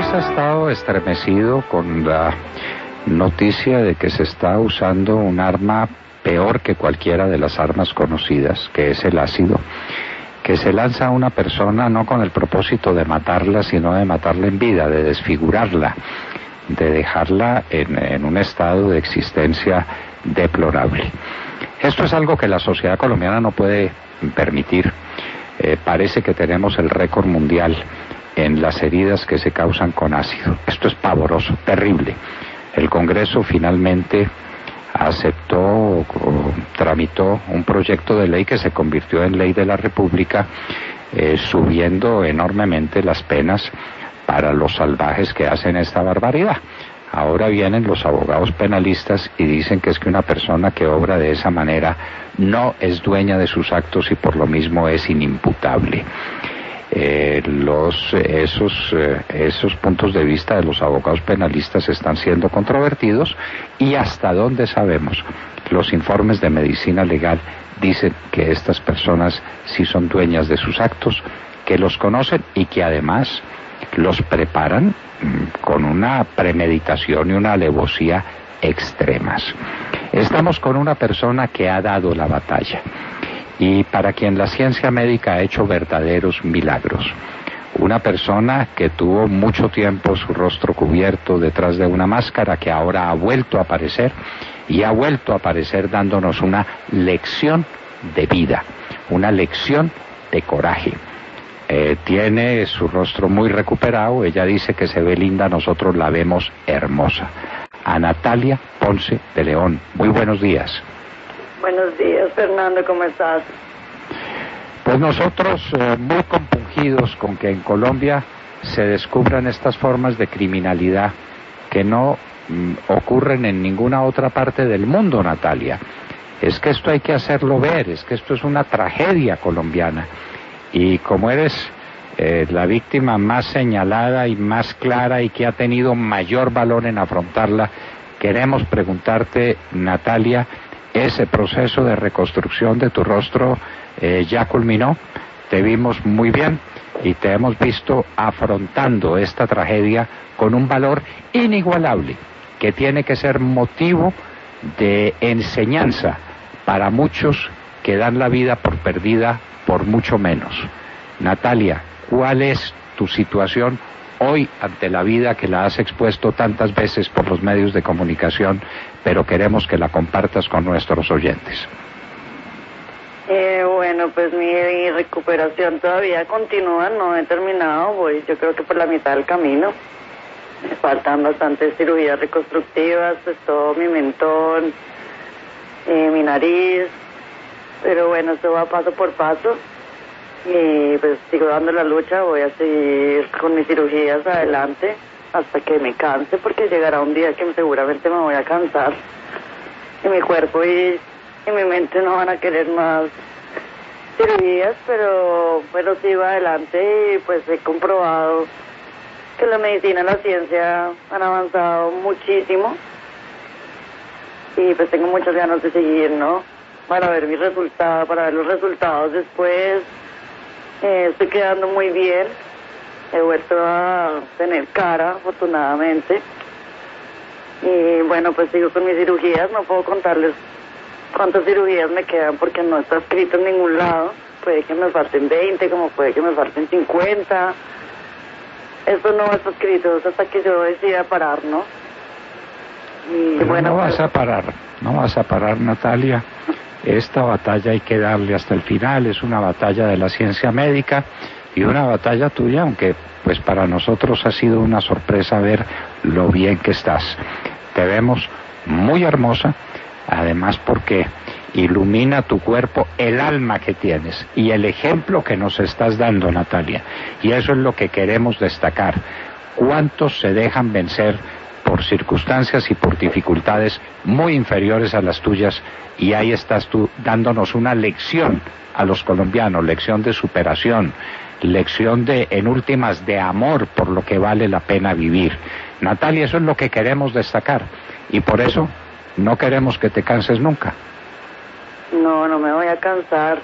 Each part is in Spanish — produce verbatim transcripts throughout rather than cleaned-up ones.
ha estado estremecido con la noticia de que se está usando un arma peor que cualquiera de las armas conocidas, que es el ácido, que se lanza a una persona no con el propósito de matarla, sino de matarla en vida, de desfigurarla, de dejarla en, en un estado de existencia deplorable. Esto es algo que la sociedad colombiana no puede permitir. Eh, parece que tenemos el récord mundial en las heridas que se causan con ácido. Esto es pavoroso, terrible. El Congreso finalmente aceptó o, o tramitó un proyecto de ley que se convirtió en ley de la República, eh, subiendo enormemente las penas para los salvajes que hacen esta barbaridad. Ahora vienen los abogados penalistas y dicen que es que una persona que obra de esa manera no es dueña de sus actos y por lo mismo es inimputable. Eh, los, esos, eh, esos puntos de vista de los abogados penalistas están siendo controvertidos y hasta donde sabemos, los informes de medicina legal dicen que estas personas sí son dueñas de sus actos, que los conocen y que además los preparan con una premeditación y una alevosía extremas. Estamos con una persona que ha dado la batalla y para quien la ciencia médica ha hecho verdaderos milagros. Una persona que tuvo mucho tiempo su rostro cubierto detrás de una máscara, que ahora ha vuelto a aparecer y ha vuelto a aparecer dándonos una lección de vida, una lección de coraje. Eh, tiene su rostro muy recuperado, ella dice que se ve linda, nosotros la vemos hermosa. A Natalia Ponce de León, muy buenos días. Buenos días, Fernando, ¿cómo estás? Pues nosotros eh, muy compungidos con que en Colombia se descubran estas formas de criminalidad que no mm, ocurren en ninguna otra parte del mundo, Natalia. Es que esto hay que hacerlo ver, es que esto es una tragedia colombiana. Y como eres eh, la víctima más señalada y más clara y que ha tenido mayor valor en afrontarla, queremos preguntarte, Natalia, ¿ese proceso de reconstrucción de tu rostro eh, ya culminó? Te vimos muy bien y te hemos visto afrontando esta tragedia con un valor inigualable, que tiene que ser motivo de enseñanza para muchos que dan la vida por perdida por mucho menos. Natalia, ¿cuál es tu situación hoy ante la vida que la has expuesto tantas veces por los medios de comunicación, pero queremos que la compartas con nuestros oyentes? Eh, bueno, pues mi recuperación todavía continúa, no he terminado, voy yo creo que por la mitad del camino. Me faltan bastantes cirugías reconstructivas, pues todo mi mentón, eh, mi nariz, pero bueno, esto va paso por paso y pues sigo dando la lucha, voy a seguir con mis cirugías adelante hasta que me canse, porque llegará un día que seguramente me voy a cansar y mi cuerpo y, y mi mente no van a querer más cirugías, pero, pero sigo adelante y pues he comprobado que la medicina y la ciencia han avanzado muchísimo y pues tengo muchas ganas de seguir, ¿no? Para ver mis resultados, para ver los resultados después. Eh, estoy quedando muy bien, he vuelto a tener cara, afortunadamente. Y bueno, pues sigo con mis cirugías, no puedo contarles cuántas cirugías me quedan porque no está escrito en ningún lado. Puede que me falten veinte, como puede que me falten cincuenta. Esto no está escrito, es hasta que yo decida parar, ¿no? Y Pero bueno, no vas pues, a parar, no vas a parar, Natalia. Esta batalla hay que darle hasta el final, es una batalla de la ciencia médica y una batalla tuya, aunque pues para nosotros ha sido una sorpresa ver lo bien que estás. Te vemos muy hermosa, además porque ilumina tu cuerpo el alma que tienes y el ejemplo que nos estás dando, Natalia. Y eso es lo que queremos destacar. ¿Cuántos se dejan vencer por circunstancias y por dificultades muy inferiores a las tuyas? Y ahí estás tú dándonos una lección a los colombianos, lección de superación, lección de, en últimas, de amor por lo que vale la pena vivir. Natalia, eso es lo que queremos destacar y por eso no queremos que te canses nunca. no, no me voy a cansar.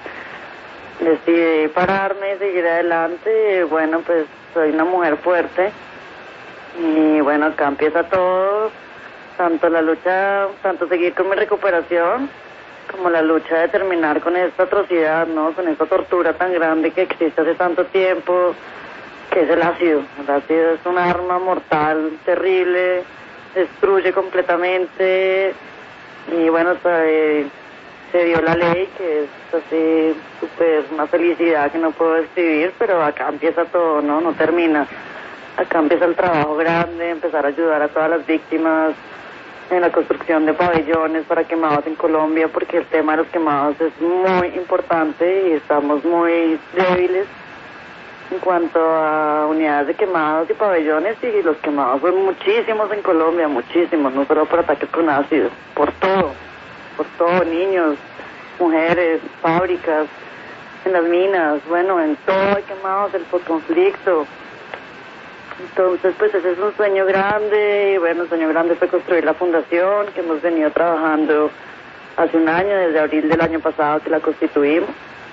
Decidí pararme y seguir adelante. Bueno, pues soy una mujer fuerte Y bueno, acá empieza todo, tanto la lucha, tanto seguir con mi recuperación, como la lucha de terminar con esta atrocidad, ¿no? Con esta tortura tan grande que existe hace tanto tiempo, que es el ácido. El ácido es un arma mortal, terrible, destruye completamente, y bueno, se, se dio la ley, que es así súper una felicidad que no puedo describir, pero acá empieza todo, ¿no? No termina. Acá empieza el trabajo grande, empezar a ayudar a todas las víctimas en la construcción de pabellones para quemados en Colombia, porque el tema de los quemados es muy importante y estamos muy débiles en cuanto a unidades de quemados y pabellones, y los quemados son muchísimos en Colombia, muchísimos, no solo por ataques con ácido, por todo, por todo, niños, mujeres, fábricas, en las minas, bueno, en todo hay quemados, el postconflicto. Entonces, pues ese es un sueño grande, y bueno, el sueño grande fue construir la fundación, que hemos venido trabajando hace un año, desde abril del año pasado que la constituimos.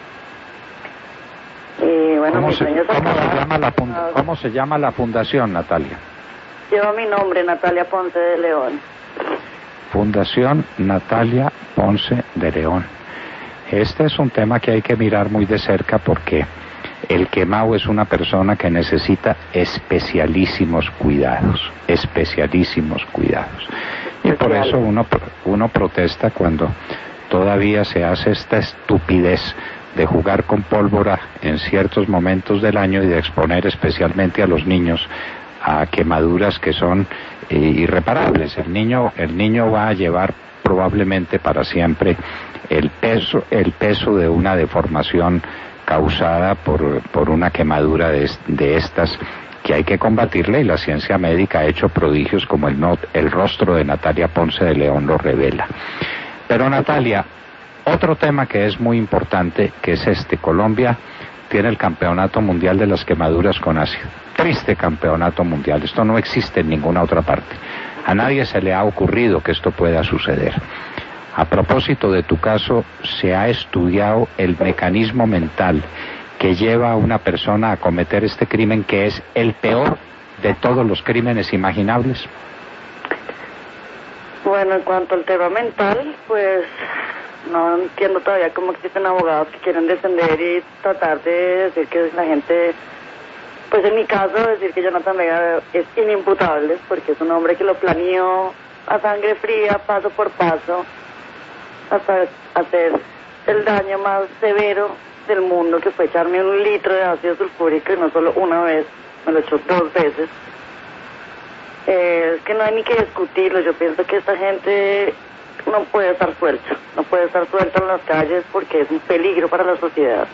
Y bueno, ¿Cómo, mi se, sueño es ¿cómo, se acabar. llama la funda, ¿Cómo se llama la fundación, Natalia? Lleva mi nombre, Natalia Ponce de León. Fundación Natalia Ponce de León. Este es un tema que hay que mirar muy de cerca, porque el quemado es una persona que necesita especialísimos cuidados, especialísimos cuidados. Y por eso uno, uno protesta cuando todavía se hace esta estupidez de jugar con pólvora en ciertos momentos del año y de exponer especialmente a los niños a quemaduras que son eh, irreparables. El niño, el niño va a llevar probablemente para siempre el peso, el peso de una deformación causada por, por una quemadura de, de estas, que hay que combatirla, y la ciencia médica ha hecho prodigios como el, not, el rostro de Natalia Ponce de León lo revela. Pero Natalia, otro tema que es muy importante, que es este: Colombia tiene el campeonato mundial de las quemaduras con ácido. Triste campeonato mundial, esto no existe en ninguna otra parte. A nadie se le ha ocurrido que esto pueda suceder. A propósito de tu caso, ¿se ha estudiado el mecanismo mental que lleva a una persona a cometer este crimen, que es el peor de todos los crímenes imaginables? Bueno, en cuanto al tema mental, pues no entiendo todavía cómo existen abogados que quieren defender y tratar de decir que la gente, pues en mi caso, decir que Jonathan Vega es inimputable, porque es un hombre que lo planeó a sangre fría, paso por paso, hasta hacer el daño más severo del mundo, que fue echarme un litro de ácido sulfúrico, y no solo una vez, me lo echó dos veces. Eh, es que no hay ni que discutirlo. Yo pienso que esta gente no puede estar suelta, no puede estar suelta en las calles, porque es un peligro para la sociedad.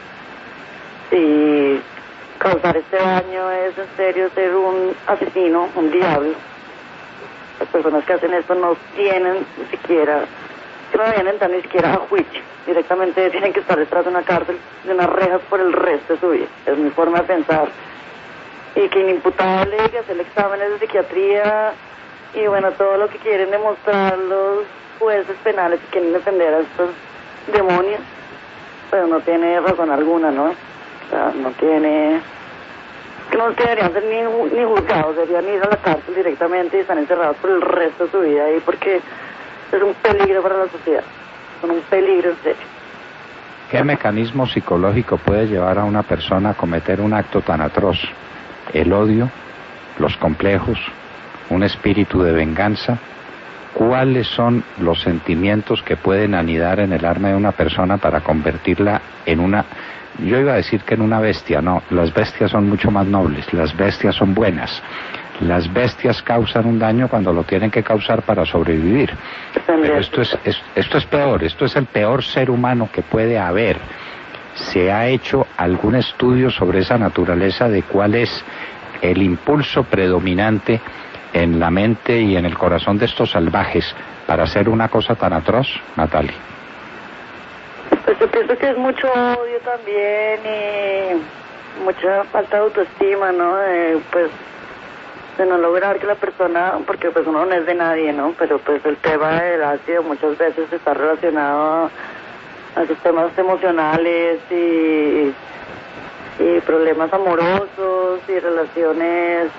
Y causar este daño es en serio ser un asesino, un diablo. Las personas que hacen esto no tienen ni siquiera, que no deben entrar ni siquiera a juicio, directamente tienen que estar detrás de una cárcel, de unas rejas por el resto de su vida. Es mi forma de pensar. Y que inimputable, que hacer exámenes de psiquiatría, y bueno, todo lo que quieren demostrar los jueces penales que quieren defender a estos demonios, pero no tiene razón alguna, ¿no? O sea, no tiene, que no deberían ser ni, ni juzgados, deberían ir a la cárcel directamente y están encerrados por el resto de su vida ahí, porque es un peligro para la sociedad, son un peligro en serio. ¿Qué mecanismo psicológico puede llevar a una persona a cometer un acto tan atroz? El odio, los complejos, un espíritu de venganza. ¿Cuáles son los sentimientos que pueden anidar en el alma de una persona para convertirla en una, yo iba a decir que en una bestia? No, las bestias son mucho más nobles, las bestias son buenas. Las bestias causan un daño cuando lo tienen que causar para sobrevivir. Pero esto es, es, esto es peor, esto es el peor ser humano que puede haber. ¿Se ha hecho algún estudio sobre esa naturaleza de cuál es el impulso predominante en la mente y en el corazón de estos salvajes para hacer una cosa tan atroz, Natalia? Pues yo pienso que es mucho odio también, y mucha falta de autoestima, ¿no? De, pues, de no lograr que la persona, porque pues uno no es de nadie, ¿no? Pero pues el tema del ácido muchas veces está relacionado a a esos temas emocionales y, y problemas amorosos y relaciones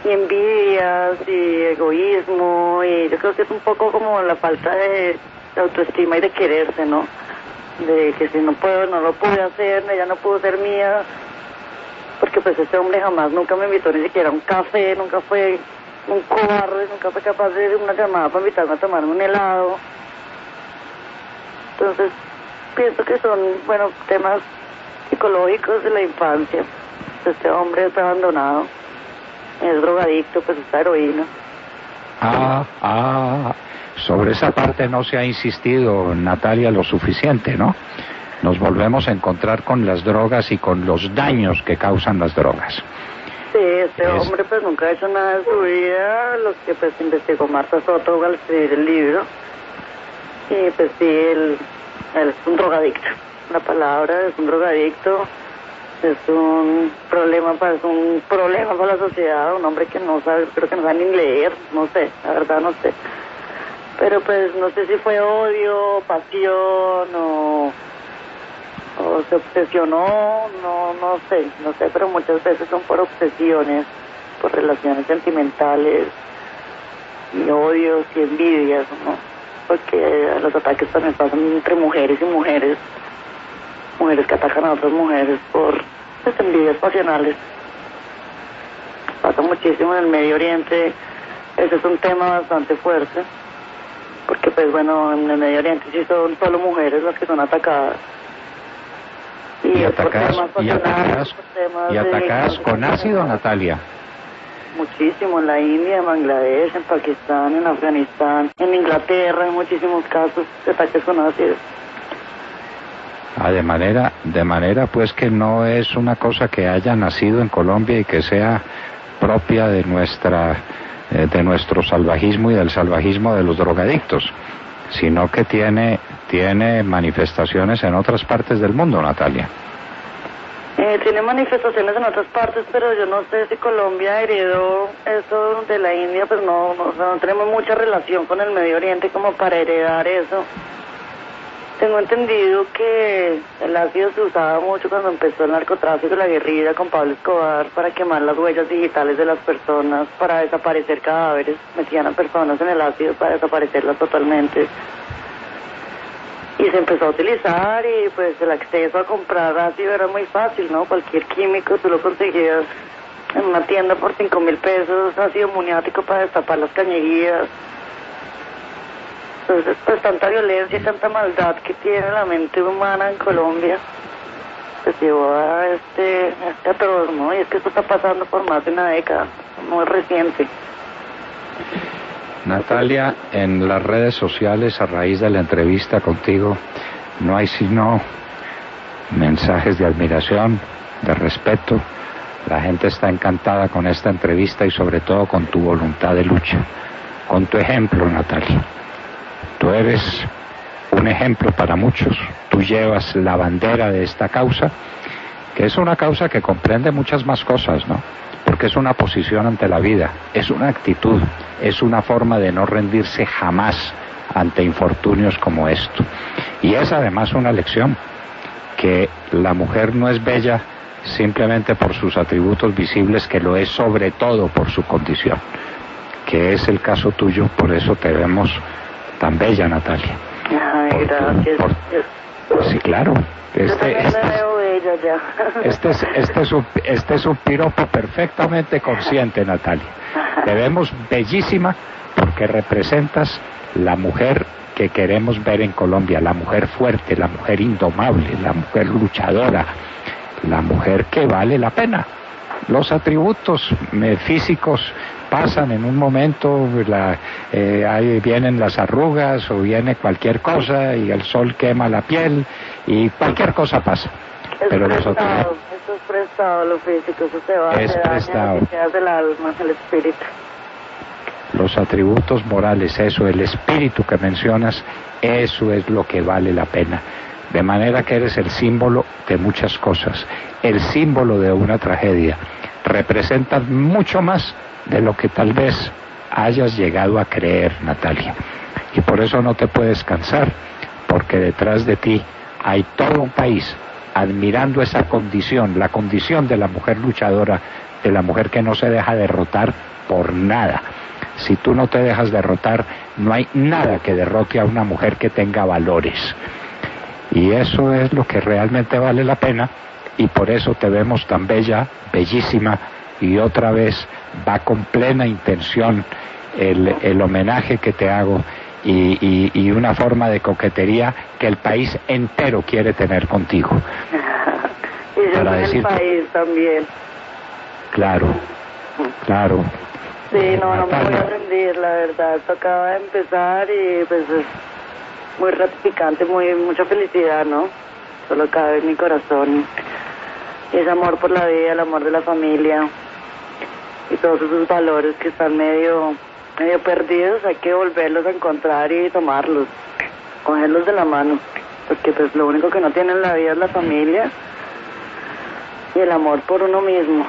y envidias y egoísmo, y yo creo que es un poco como la falta de, de autoestima y de quererse, ¿no? De que si no puedo, no lo pude hacer, ella no pudo ser mía, porque pues este hombre jamás, nunca me invitó ni siquiera a un café, nunca fue un cobarde, nunca fue capaz de una llamada para invitarme a tomarme un helado. Entonces pienso que son, bueno, temas psicológicos de la infancia. Este hombre está abandonado, es drogadicto, pues está heroína. Ah, ah, sobre esa parte no se ha insistido, Natalia, lo suficiente, ¿no? Nos volvemos a encontrar con las drogas y con los daños que causan las drogas. Sí, este es... hombre pues nunca ha hecho nada de su vida, lo que pues investigó Marta Soto al escribir el libro. Y pues sí, él, él es un drogadicto. La palabra es un drogadicto, es un problema para, es un problema para la sociedad, un hombre que no sabe, creo que no sabe ni leer, no sé, la verdad no sé. Pero pues no sé si fue odio, pasión o, o se obsesionó, no, no sé, no sé, pero muchas veces son por obsesiones, por relaciones sentimentales y odios y envidias, ¿no? Porque los ataques también pasan entre mujeres y mujeres, mujeres que atacan a otras mujeres por pues, envidias pasionales. Pasa muchísimo en el Medio Oriente, ese es un tema bastante fuerte, porque pues bueno, en el Medio Oriente sí son solo mujeres las que son atacadas. Y, y atacadas, y atacadas, y atacadas con ácido, Natalia. Muchísimo, en la India, en Bangladesh, en Pakistán, en Afganistán, en Inglaterra, en muchísimos casos de ataques con ácido. Ah, de manera, de manera pues que no es una cosa que haya nacido en Colombia y que sea propia de nuestra, eh, de nuestro salvajismo y del salvajismo de los drogadictos, sino que tiene, tiene manifestaciones en otras partes del mundo, Natalia. Eh, tiene manifestaciones en otras partes, pero yo no sé si Colombia heredó eso de la India, pues no, no, o sea, no tenemos mucha relación con el Medio Oriente como para heredar eso. Tengo entendido que el ácido se usaba mucho cuando empezó el narcotráfico, la guerrilla con Pablo Escobar, para quemar las huellas digitales de las personas, para desaparecer cadáveres, metían a personas en el ácido para desaparecerlas totalmente. Y se empezó a utilizar y pues el acceso a comprar ácido era muy fácil, ¿no? Cualquier químico tú lo conseguías en una tienda por cinco mil pesos, ácido muniático para destapar las cañerías. Entonces pues tanta violencia y tanta maldad que tiene la mente humana en Colombia pues llevó a este, a este atroz, ¿no? Y es que esto está pasando por más de una década, muy reciente. Natalia, en las redes sociales, a raíz de la entrevista contigo, no hay sino mensajes de admiración, de respeto. La gente está encantada con esta entrevista y sobre todo con tu voluntad de lucha, con tu ejemplo, Natalia. Tú eres un ejemplo para muchos, tú llevas la bandera de esta causa, que es una causa que comprende muchas más cosas, ¿no? Porque es una posición ante la vida, es una actitud, es una forma de no rendirse jamás ante infortunios como esto. Y es además una lección, que la mujer no es bella simplemente por sus atributos visibles, que lo es sobre todo por su condición, que es el caso tuyo, por eso te vemos tan bella, Natalia. Ay, Porque, gracias. Por, sí, claro. Este, este, me veo bella ya. Este es, este, es un, este es un piropo perfectamente consciente, Natalia. Te vemos bellísima porque representas la mujer que queremos ver en Colombia, la mujer fuerte, la mujer indomable, la mujer luchadora, la mujer que vale la pena. Los atributos eh, físicos pasan en un momento, la, eh, ahí vienen las arrugas o viene cualquier cosa y el sol quema la piel y cualquier cosa pasa. Es pero prestado, nosotros, eso es prestado, lo físico, eso se va, es se daña, prestado. se queda del alma, el espíritu. Los atributos morales, eso, el espíritu que mencionas, eso es lo que vale la pena. De manera que eres el símbolo de muchas cosas, el símbolo de una tragedia. Representas mucho más de lo que tal vez hayas llegado a creer, Natalia. Y por eso no te puedes cansar, porque detrás de ti hay todo un país admirando esa condición, la condición de la mujer luchadora de la mujer que no se deja derrotar por nada. Si tú no te dejas derrotar, no hay nada que derrote a una mujer que tenga valores. Y eso es lo que realmente vale la pena, y por eso te vemos tan bella, bellísima, y otra vez va con plena intención el, el homenaje que te hago, y, y, y una forma de coquetería que el país entero quiere tener contigo. Y yo para decir, el país también. Claro, claro. Sí, no, no me voy a rendir, la verdad. Esto acaba de empezar y pues es muy gratificante, muy mucha felicidad, ¿no? Solo cabe en mi corazón. Y ese amor por la vida, el amor de la familia y todos esos valores que están medio, medio perdidos, hay que volverlos a encontrar y tomarlos, cogerlos de la mano. Porque pues lo único que no tiene en la vida es la familia y el amor por uno mismo.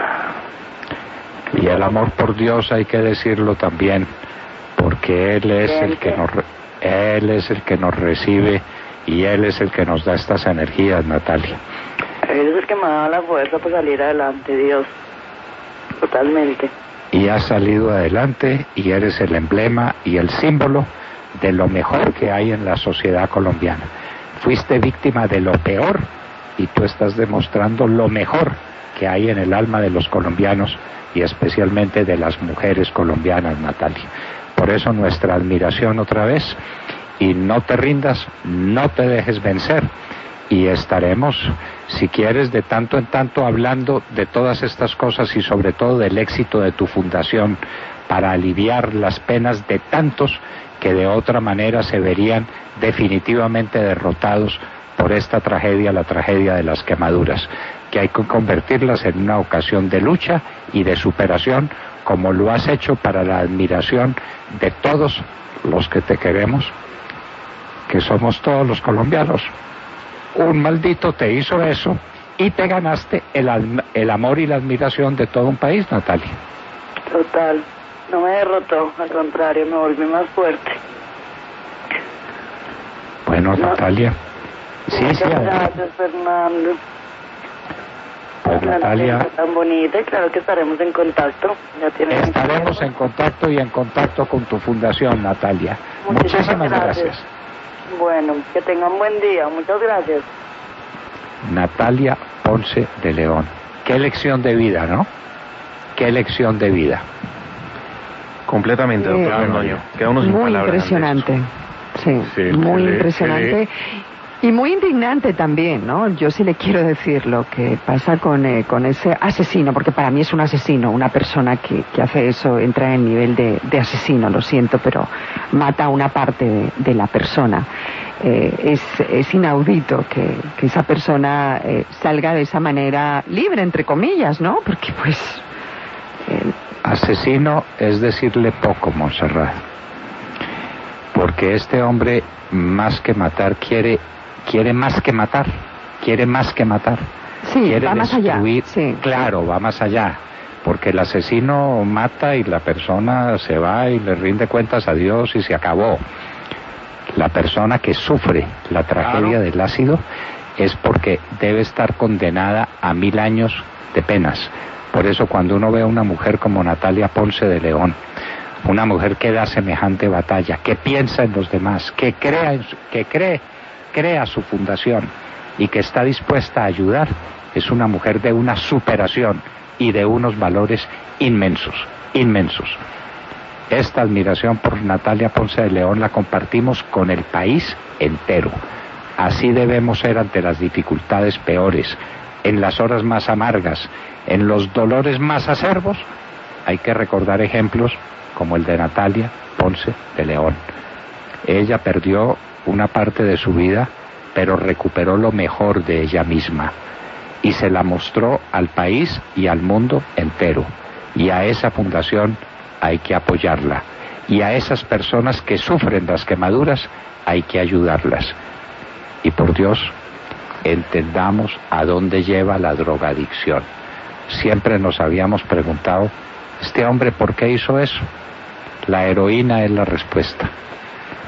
Y el amor por Dios hay que decirlo también, porque Él es el que nos, Él es el que nos recibe y Él es el que nos da estas energías, Natalia. Él es el que me da la fuerza para salir adelante, Dios, totalmente. Y has salido adelante y eres el emblema y el símbolo de lo mejor que hay en la sociedad colombiana. Fuiste víctima de lo peor y tú estás demostrando lo mejor que hay en el alma de los colombianos y especialmente de las mujeres colombianas, Natalia. Por eso nuestra admiración otra vez, y no te rindas, no te dejes vencer, y estaremos, si quieres, de tanto en tanto hablando de todas estas cosas y sobre todo del éxito de tu fundación para aliviar las penas de tantos que de otra manera se verían definitivamente derrotados por esta tragedia, la tragedia de las quemaduras, que hay que convertirlas en una ocasión de lucha y de superación, como lo has hecho para la admiración de todos los que te queremos, que somos todos los colombianos. Un maldito te hizo eso y te ganaste el, el amor y la admiración de todo un país, Natalia. Total, no me derrotó, al contrario, me volví más fuerte. Bueno, no. Natalia. Sí, Muchas sí, gracias, Fernando. Pues Natalia, tan bonita, y claro que estaremos en contacto. Ya estaremos en contacto y en contacto con tu fundación, Natalia. Muchísimas, Muchísimas gracias. gracias. Bueno, que tengan buen día. Muchas gracias. Natalia Ponce de León. Qué lección de vida, ¿no? Qué lección de vida. Completamente, doctor Londoño. Quedamos sin muy palabras. Impresionante. Sí, sí, muy le, impresionante. Le... Y muy indignante también, ¿no? Yo sí le quiero decir lo que pasa con, eh, con ese asesino, porque para mí es un asesino, una persona que, que hace eso, entra en nivel de, de asesino, lo siento, pero mata a una parte de, de la persona. Eh, es, es inaudito que, que esa persona eh, salga de esa manera libre, entre comillas, ¿no? Porque pues... Eh... Asesino es decirle poco, Montserrat. Porque este hombre, más que matar, quiere... quiere más que matar, quiere más que matar. Sí, quiere va más destruir, allá. Sí. Claro, va más allá, porque el asesino mata y la persona se va y le rinde cuentas a Dios y se acabó. La persona que sufre la tragedia claro. del ácido es porque debe estar condenada a mil años de penas. Por eso cuando uno ve a una mujer como Natalia Ponce de León, una mujer que da semejante batalla, que piensa en los demás, que crea, en su, que cree crea su fundación y que está dispuesta a ayudar, es una mujer de una superación y de unos valores inmensos, inmensos. Esta admiración por Natalia Ponce de León la compartimos con el país entero. Así debemos ser ante las dificultades peores, en las horas más amargas, en los dolores más acerbos. Hay que recordar ejemplos como el de Natalia Ponce de León. Ella perdió una parte de su vida, pero recuperó lo mejor de ella misma y se la mostró al país y al mundo entero. Y a esa fundación hay que apoyarla, y a esas personas que sufren las quemaduras hay que ayudarlas. Y por Dios, entendamos a dónde lleva la drogadicción. Siempre nos habíamos preguntado, este hombre, ¿por qué hizo eso? La heroína es la respuesta.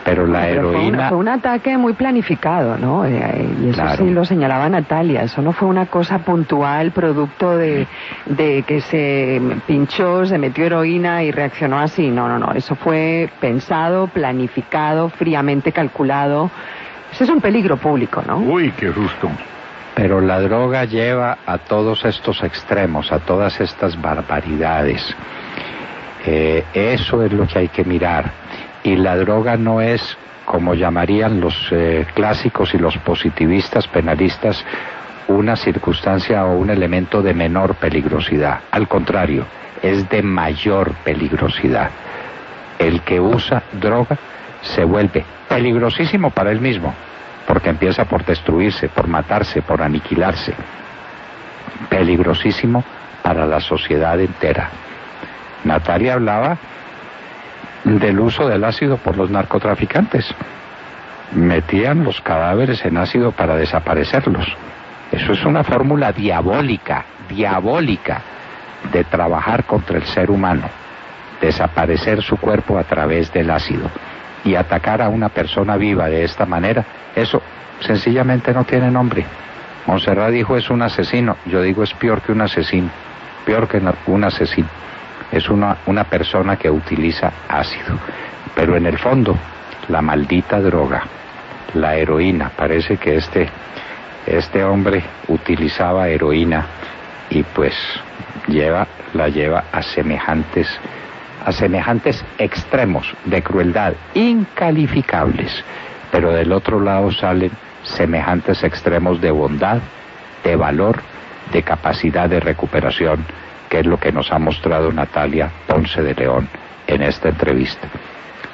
Pero la Pero heroína... Fue, una, fue un ataque muy planificado, ¿no? Y eso Claro. sí lo señalaba Natalia. Eso no fue una cosa puntual, producto de, de que se pinchó, se metió heroína y reaccionó así. No, no, no. Eso fue pensado, planificado, fríamente calculado. Ese es un peligro público, ¿no? Uy, qué susto. Pero la droga lleva a todos estos extremos, a todas estas barbaridades. Eh, eso es lo que hay que mirar. Y la droga no es, como llamarían los eh, clásicos y los positivistas penalistas, una circunstancia o un elemento de menor peligrosidad. Al contrario, es de mayor peligrosidad. El que usa droga se vuelve peligrosísimo para él mismo, porque empieza por destruirse, por matarse, por aniquilarse. Peligrosísimo para la sociedad entera. Natalia hablaba del uso del ácido por los narcotraficantes. Metían los cadáveres en ácido para desaparecerlos. Eso es una fórmula diabólica, diabólica, de trabajar contra el ser humano. Desaparecer su cuerpo a través del ácido. Y atacar a una persona viva de esta manera, eso sencillamente no tiene nombre. Montserrat dijo es un asesino, yo digo es peor que un asesino, peor que un asesino. Es una, una persona que utiliza ácido. Pero en el fondo, la maldita droga, la heroína, parece que este, este hombre utilizaba heroína y pues lleva, la lleva a semejantes, a semejantes extremos de crueldad incalificables. Pero del otro lado salen semejantes extremos de bondad, de valor, de capacidad de recuperación, que es lo que nos ha mostrado Natalia Ponce de León en esta entrevista.